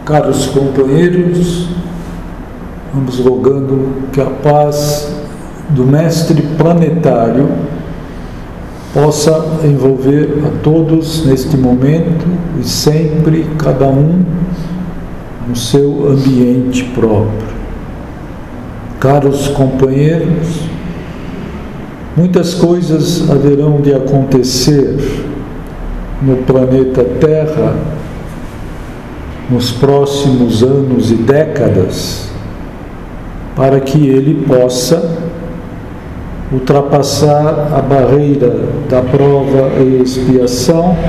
Caros companheiros, vamos rogando que a paz do Mestre Planetário possa envolver a todos neste momento e sempre, cada um no seu ambiente próprio. Caros companheiros, muitas coisas haverão de acontecer no planeta Terra nos próximos anos e décadas para que ele possa ultrapassar a barreira da prova e expiação,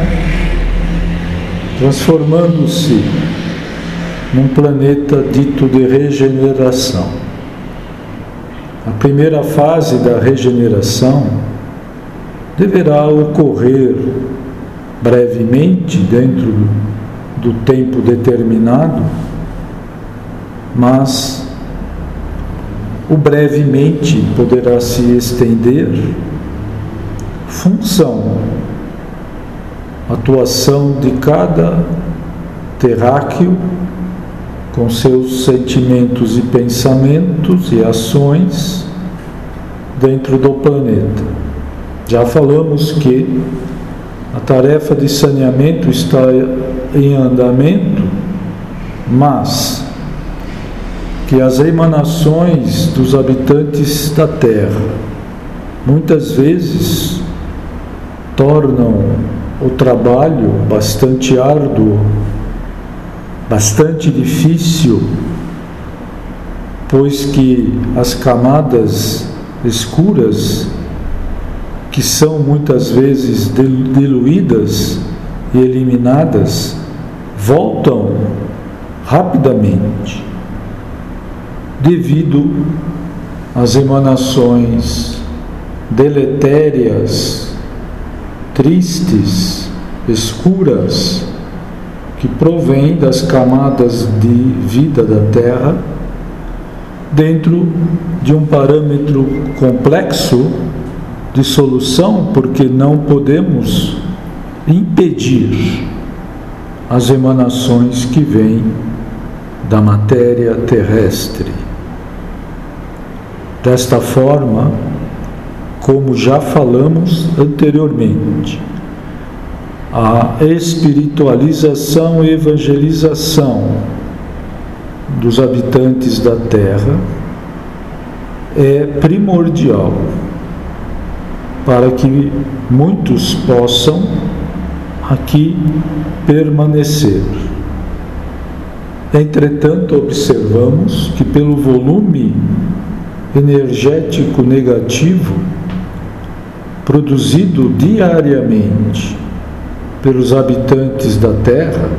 transformando-se num planeta dito de regeneração. A primeira fase da regeneração deverá ocorrer brevemente, dentro do tempo determinado, mas o brevemente poderá se estender função, atuação de cada terráqueo com seus sentimentos e pensamentos e ações dentro do planeta. Já falamos que a tarefa de saneamento está em andamento, mas que as emanações dos habitantes da Terra muitas vezes tornam o trabalho bastante árduo, bastante difícil, pois que as camadas escuras, que são muitas vezes diluídas e eliminadas, voltam rapidamente, devido às emanações deletérias, tristes, escuras, que provêm das camadas de vida da Terra, dentro de um parâmetro complexo de solução, porque não podemos impedir as emanações que vêm da matéria terrestre. Desta forma, como já falamos anteriormente, a espiritualização e evangelização dos habitantes da Terra é primordial para que muitos possam aqui permanecer. Entretanto, observamos que pelo volume energético negativo produzido diariamente pelos habitantes da Terra,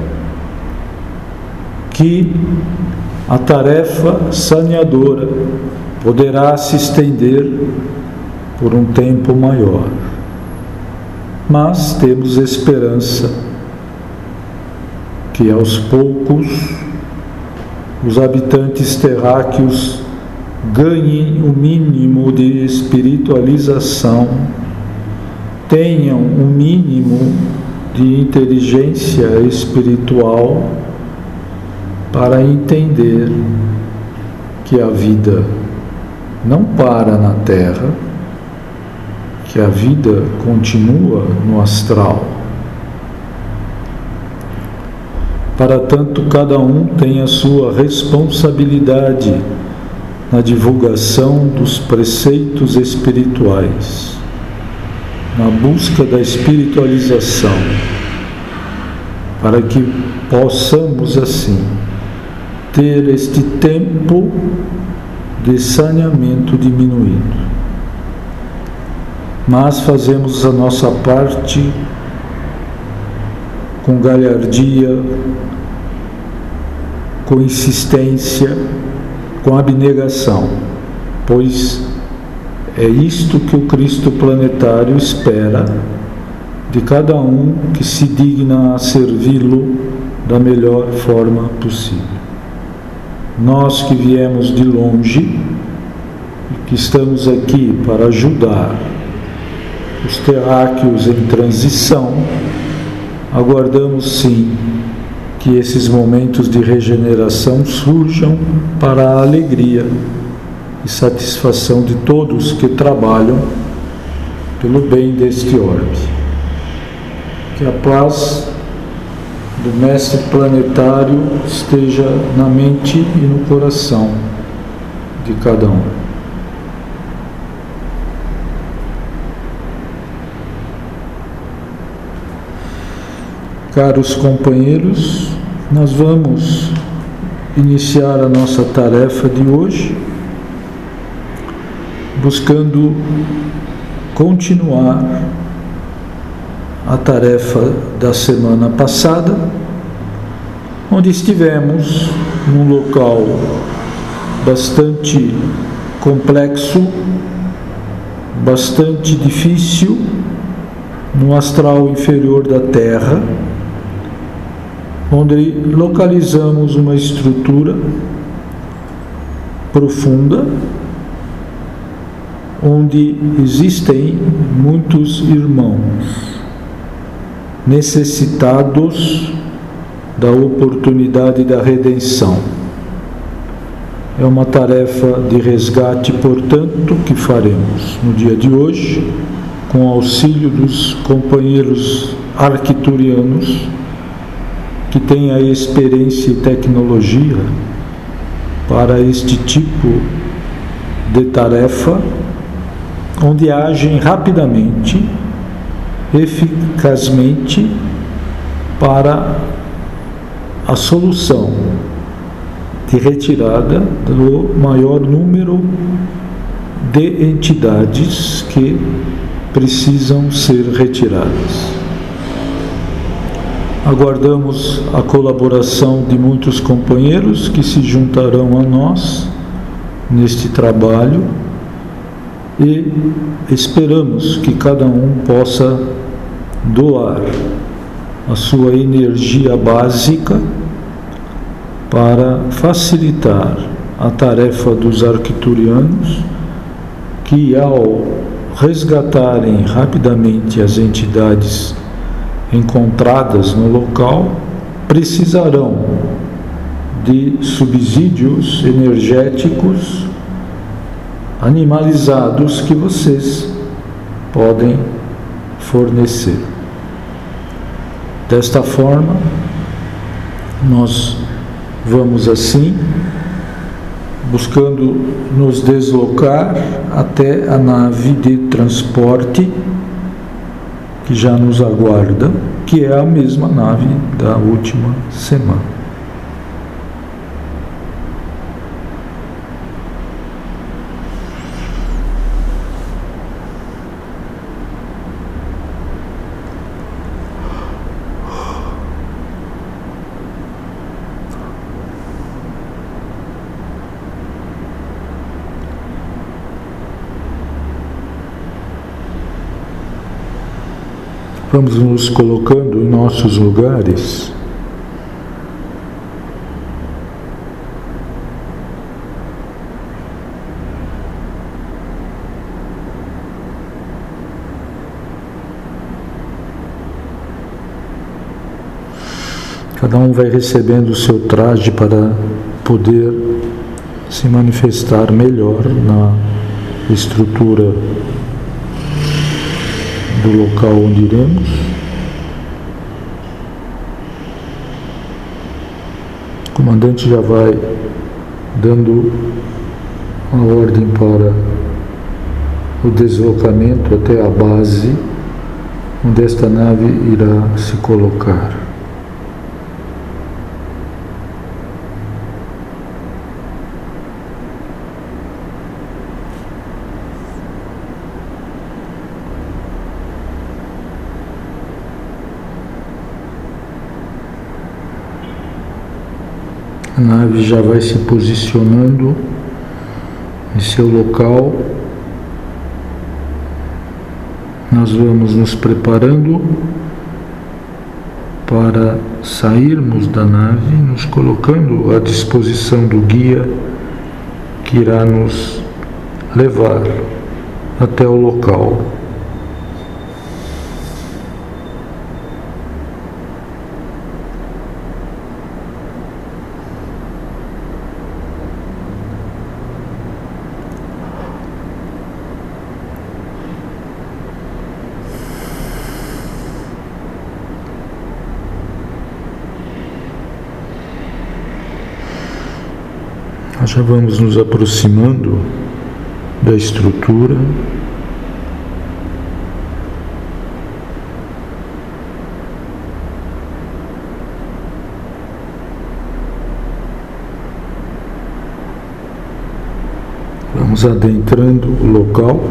que a tarefa saneadora poderá se estender por um tempo maior. Mas temos esperança que aos poucos os habitantes terráqueos ganhem o mínimo de espiritualização, tenham um mínimo de inteligência espiritual para entender que a vida não para na Terra, que a vida continua no astral. Para tanto, cada um tem a sua responsabilidade na divulgação dos preceitos espirituais, na busca da espiritualização, para que possamos assim ter este tempo de saneamento diminuído. Mas fazemos a nossa parte com galhardia, com insistência, com abnegação, pois é isto que o Cristo planetário espera de cada um que se digna a servi-lo da melhor forma possível. Nós que viemos de longe, que estamos aqui para ajudar os terráqueos em transição, aguardamos sim que esses momentos de regeneração surjam para a alegria e satisfação de todos que trabalham pelo bem deste orbe. Que a paz do Mestre Planetário esteja na mente e no coração de cada um. Caros companheiros, nós vamos iniciar a nossa tarefa de hoje, buscando continuar a tarefa da semana passada, onde estivemos num local bastante complexo, bastante difícil, no astral inferior da Terra, onde localizamos uma estrutura profunda, onde existem muitos irmãos necessitados da oportunidade da redenção. É uma tarefa de resgate, portanto, que faremos no dia de hoje, com auxílio dos companheiros arcturianos, que têm a experiência e tecnologia para este tipo de tarefa, onde agem rapidamente, eficazmente, para a solução de retirada do maior número de entidades que precisam ser retiradas. Aguardamos a colaboração de muitos companheiros que se juntarão a nós neste trabalho e esperamos que cada um possa doar a sua energia básica para facilitar a tarefa dos arcturianos, que ao resgatarem rapidamente as entidades encontradas no local, precisarão de subsídios energéticos animalizados que vocês podem fornecer. Desta forma, nós vamos assim, buscando nos deslocar até a nave de transporte que já nos aguarda, que é a mesma nave da última semana. Vamos nos colocando em nossos lugares. Cada um vai recebendo o seu traje para poder se manifestar melhor na estrutura do local onde iremos. O comandante já vai dando a ordem para o deslocamento até a base onde esta nave irá se colocar. A nave já vai se posicionando em seu local. Nós vamos nos preparando para sairmos da nave, nos colocando à disposição do guia que irá nos levar até o local. Nós já vamos nos aproximando da estrutura. Vamos adentrando o local.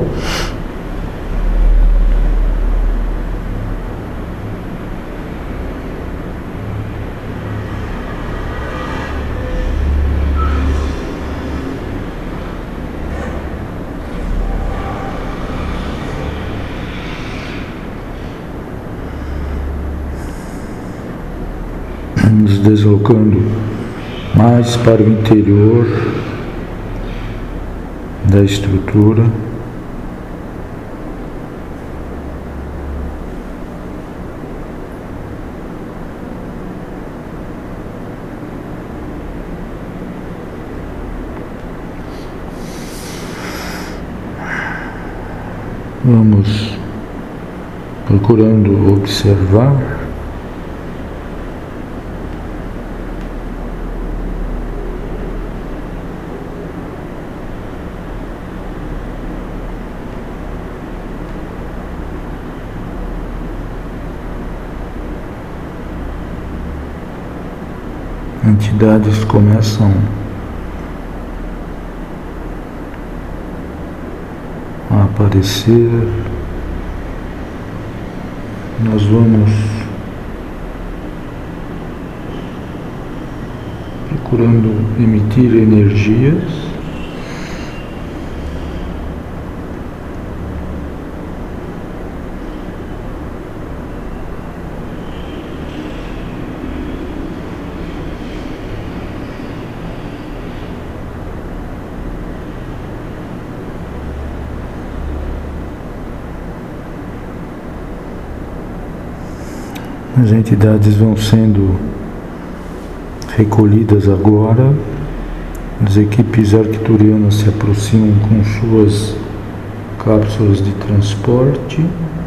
Nos deslocando mais para o interior da estrutura. Vamos procurando observar entidades começam a aparecer. Nós vamos procurando emitir energias. As entidades vão sendo recolhidas agora. As equipes arcturianas se aproximam com suas cápsulas de transporte.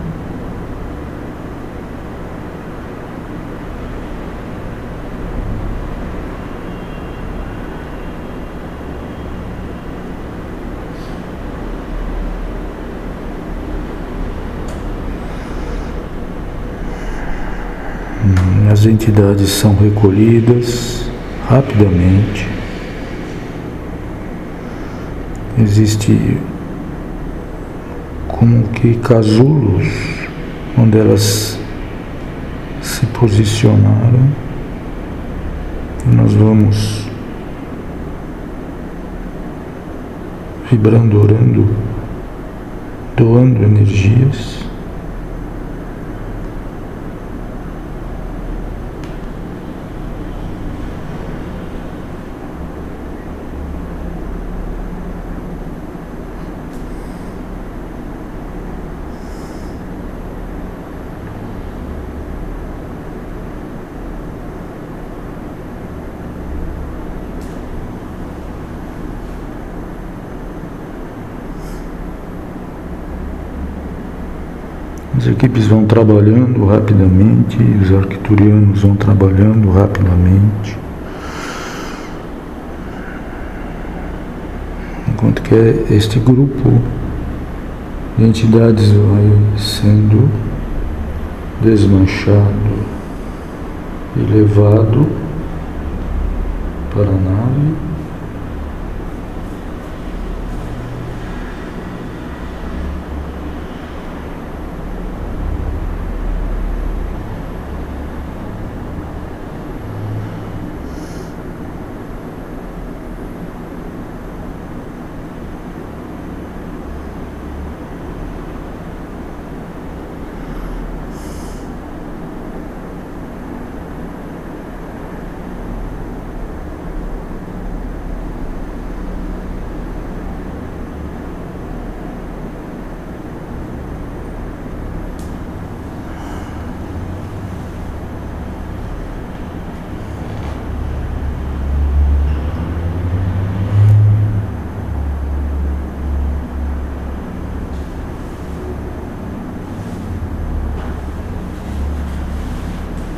As entidades são recolhidas rapidamente. Existe como que casulos onde elas se posicionaram. Nós vamos vibrando, orando, doando energias. As equipes vão trabalhando rapidamente, os arcturianos vão trabalhando rapidamente, enquanto que este grupo de entidades vai sendo desmanchado e levado para a nave.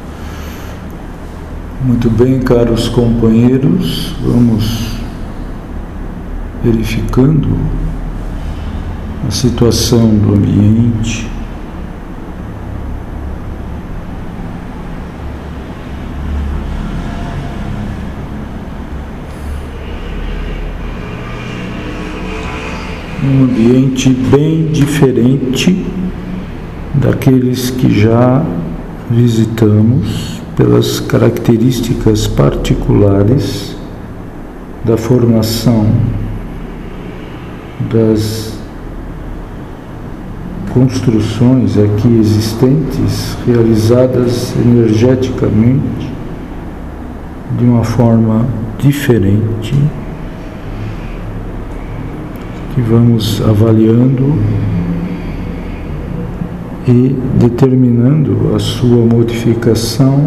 Muito bem, caros companheiros, vamos verificando a situação do ambiente, um ambiente bem diferente daqueles que já visitamos pelas características particulares da formação das construções aqui existentes, realizadas energeticamente de uma forma diferente, que vamos avaliando e determinando a sua modificação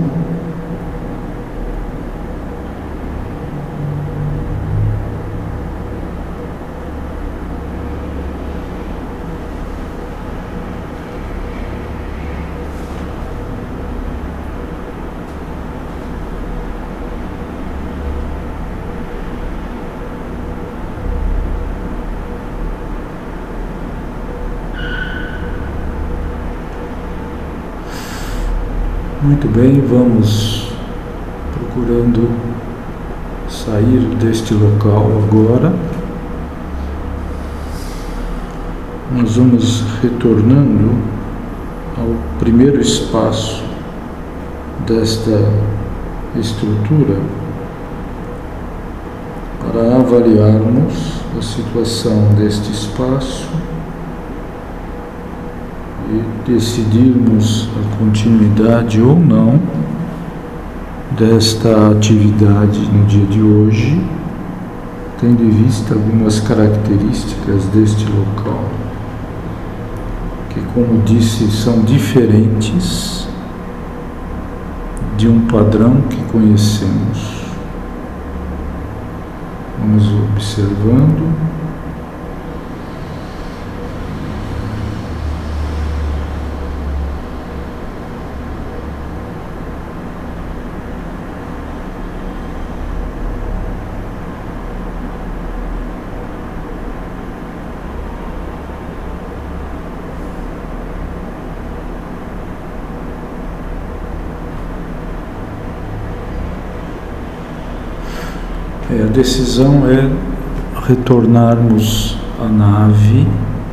Muito bem, vamos procurando sair deste local agora. Nós vamos retornando ao primeiro espaço desta estrutura para avaliarmos a situação deste espaço e decidirmos a continuidade ou não desta atividade no dia de hoje, tendo em vista algumas características deste local, que, como disse, são diferentes de um padrão que conhecemos. Vamos observando. A decisão é retornarmos à nave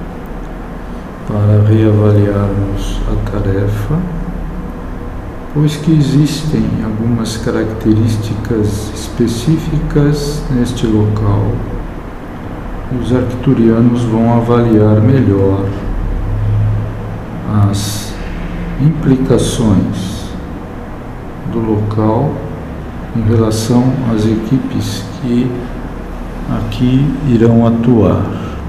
para reavaliarmos a tarefa, pois que existem algumas características específicas neste local e os arcturianos vão avaliar melhor as implicações do local em relação às equipes que aqui irão atuar.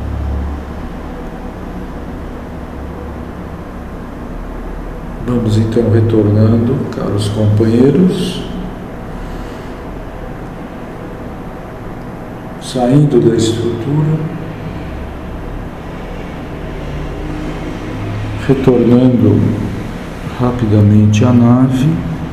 Vamos então retornando, caros companheiros, saindo da estrutura, retornando rapidamente à nave.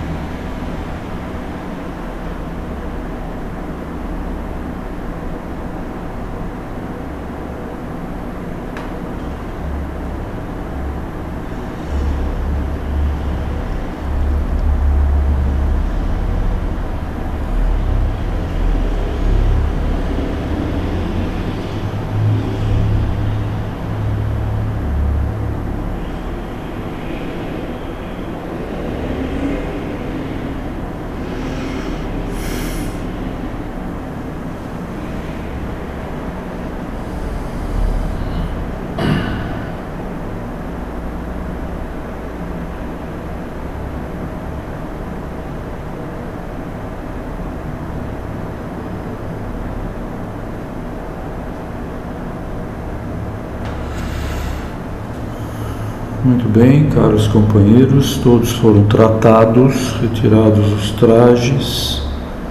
Muito bem, caros companheiros, todos foram tratados, retirados os trajes.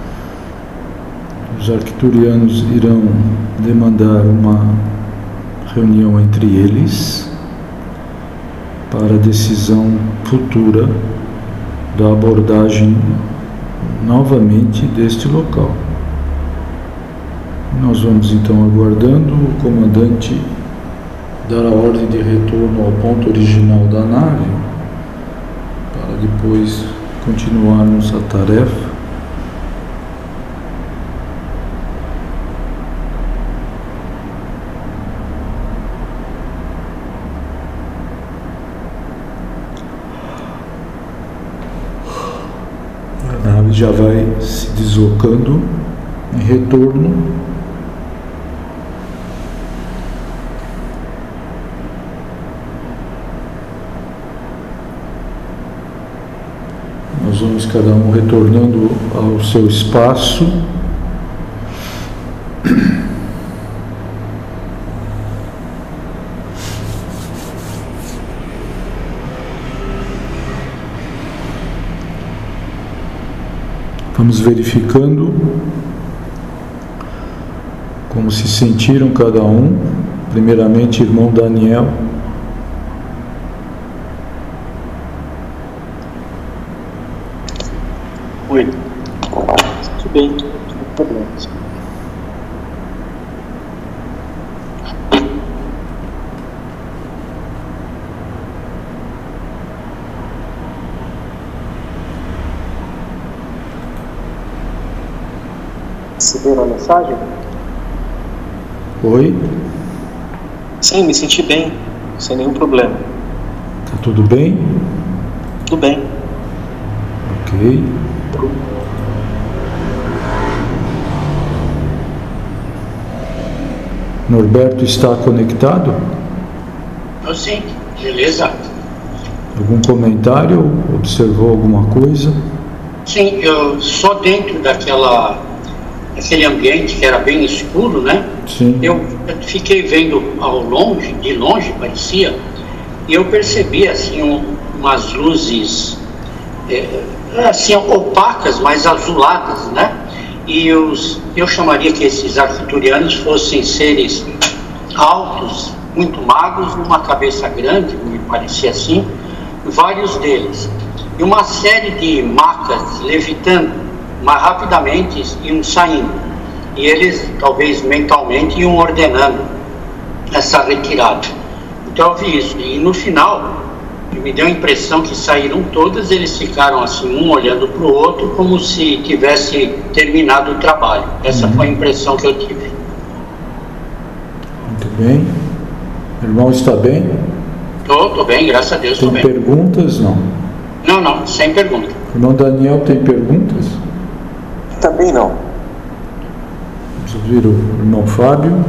Os arcturianos irão demandar uma reunião entre eles para a decisão futura da abordagem novamente deste local. Nós vamos então aguardando o comandante dar a ordem de retorno ao ponto original da nave, para depois continuarmos a tarefa. A nave já vai se deslocando em retorno. Nós vamos cada um retornando ao seu espaço. Vamos verificando como se sentiram cada um. Primeiramente, irmão Daniel. Oi. Tudo bem, sem problemas. Receberam a mensagem? Oi? Sim, me senti bem, sem nenhum problema. Tá tudo bem? Tudo bem. Ok. Norberto está conectado? Sim, beleza. Algum comentário? Observou alguma coisa? Sim, eu só dentro daquele ambiente que era bem escuro, né? Sim. Eu fiquei vendo de longe parecia, e eu percebi assim umas luzes assim opacas, mas azuladas, né? E eu chamaria que esses arcturianos fossem seres altos, muito magros, uma cabeça grande, me parecia assim, vários deles. E uma série de macas levitando, mas rapidamente iam saindo. E eles, talvez mentalmente, iam ordenando essa retirada. Então eu vi isso. E no final, me deu a impressão que saíram todas, eles ficaram assim, um olhando para o outro, como se tivesse terminado o trabalho. Essa foi a impressão que eu tive. Muito bem. O irmão está bem? Estou bem, graças a Deus, estou bem. Tem perguntas? Não. Não, sem pergunta. O irmão Daniel tem perguntas? Também não. Vamos ouvir o irmão Fábio.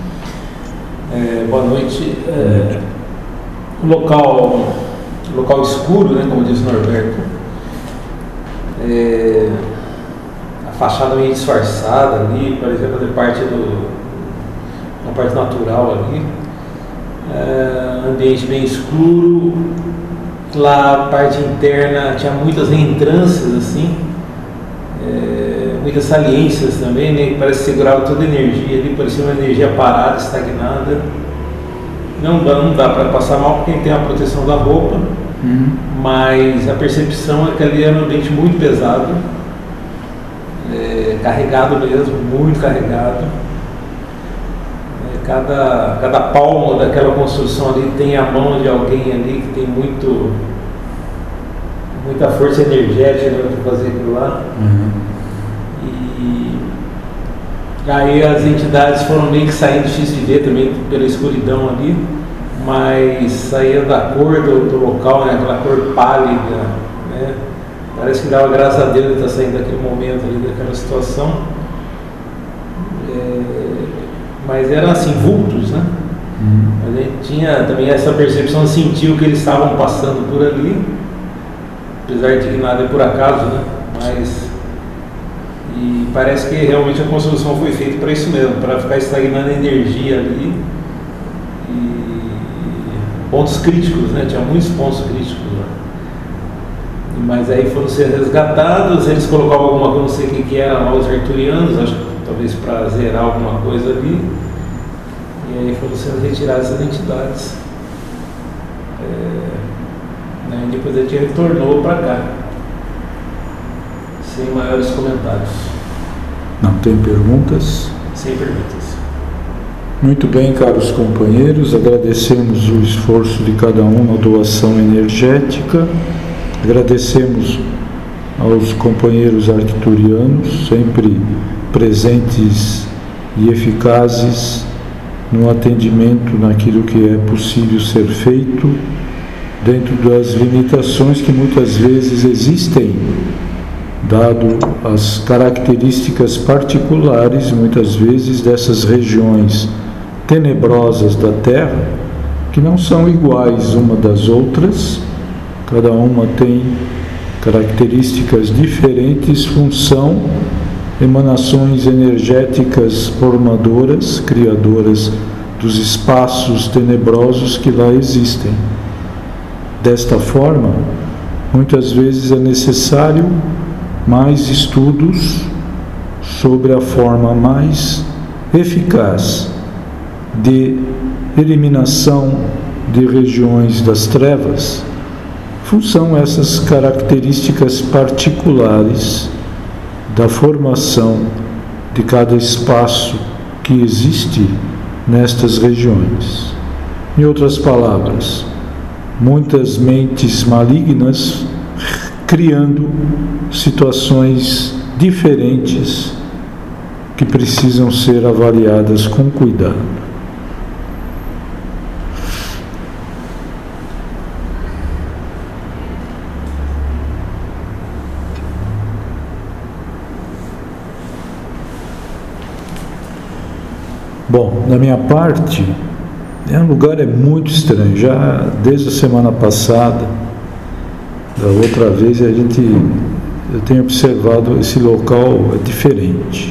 Boa noite. O local escuro, né, como disse o Norberto, a fachada meio disfarçada ali, parecia fazer parte uma parte natural ali, ambiente bem escuro, lá a parte interna tinha muitas reentrâncias assim, muitas saliências também, né, que parece que segurava toda a energia ali, parecia uma energia parada, estagnada. Não dá para passar mal porque tem a proteção da roupa, mas a percepção é que ali era um ambiente muito pesado, carregado mesmo, muito carregado. Cada palmo daquela construção ali tem a mão de alguém ali que tem muita força energética para fazer aquilo lá. E aí as entidades foram meio que saindo difícil de ver também pela escuridão ali, mas saía da cor do local, né, aquela cor pálida, né? Parece que dava graças a Deus de estar saindo daquele momento ali, daquela situação. Mas eram assim, vultos, né? Mas a gente tinha também essa percepção, sentiu que eles estavam passando por ali, apesar de que nada é por acaso, né? E parece que realmente a construção foi feita para isso mesmo, para ficar estagnando a energia ali. E pontos críticos, né? Tinha muitos pontos críticos lá. Mas aí foram ser resgatados, eles colocavam alguma coisa, não sei o que era lá, os arturianos, acho que talvez para zerar alguma coisa ali. E aí foram sendo retiradas as entidades. Né? E depois a gente retornou para cá. Sem maiores comentários. Não tem perguntas? sem perguntas. Muito bem, caros companheiros, agradecemos o esforço de cada um na doação energética, agradecemos aos companheiros arcturianos, sempre presentes e eficazes no atendimento naquilo que é possível ser feito, dentro das limitações que muitas vezes existem, dado as características particulares, muitas vezes, dessas regiões tenebrosas da Terra, que não são iguais uma das outras, cada uma tem características diferentes, função, emanações energéticas formadoras, criadoras dos espaços tenebrosos que lá existem. Desta forma, muitas vezes é necessário mais estudos sobre a forma mais eficaz de eliminação de regiões das trevas, função essas características particulares da formação de cada espaço que existe nestas regiões. Em outras palavras, muitas mentes malignas criando situações diferentes que precisam ser avaliadas com cuidado. Bom, da minha parte, o lugar é muito estranho. Já desde a semana passada, da outra vez, eu tenho observado esse local é diferente.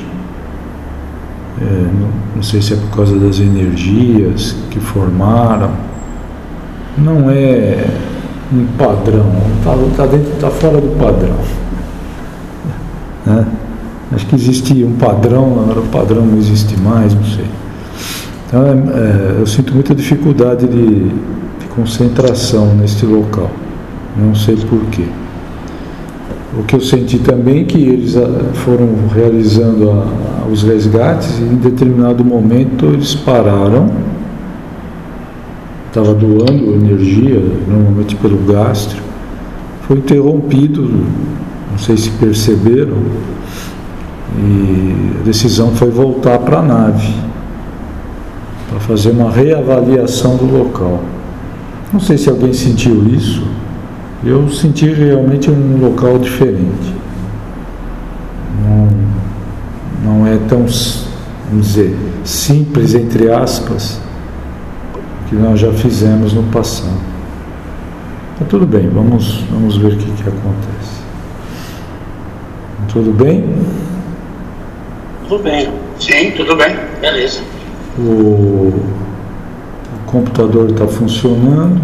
Não sei se é por causa das energias que formaram. Não é um padrão. Está fora do padrão. Né? Acho que existia um padrão, agora o padrão não existe mais, não sei. Então, eu sinto muita dificuldade de concentração neste local. Não sei porquê. O que eu senti também é que eles foram realizando os resgates e em determinado momento eles pararam. Estava doando energia, normalmente pelo gastro. Foi interrompido, não sei se perceberam, e a decisão foi voltar para a nave, para fazer uma reavaliação do local. Não sei se alguém sentiu isso. Eu senti realmente um local diferente. Não é tão, vamos dizer, simples, entre aspas, que nós já fizemos no passado. Mas tudo bem, vamos ver o que acontece. Tudo bem? Tudo bem. Sim, tudo bem. Beleza. O computador está funcionando.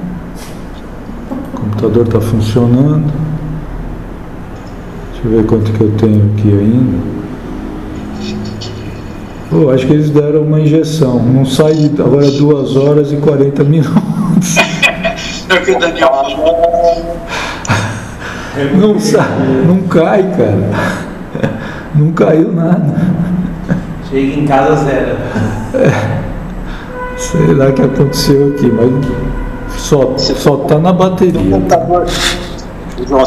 O computador está funcionando. Deixa eu ver quanto que eu tenho aqui ainda. Acho que eles deram uma injeção. Não sai agora 2 horas e 40 minutos. É o que o Daniel falou. Não cai, cara. Não caiu nada. Chega em casa zero. Sei lá o que aconteceu aqui, mas só está na bateria. O computador,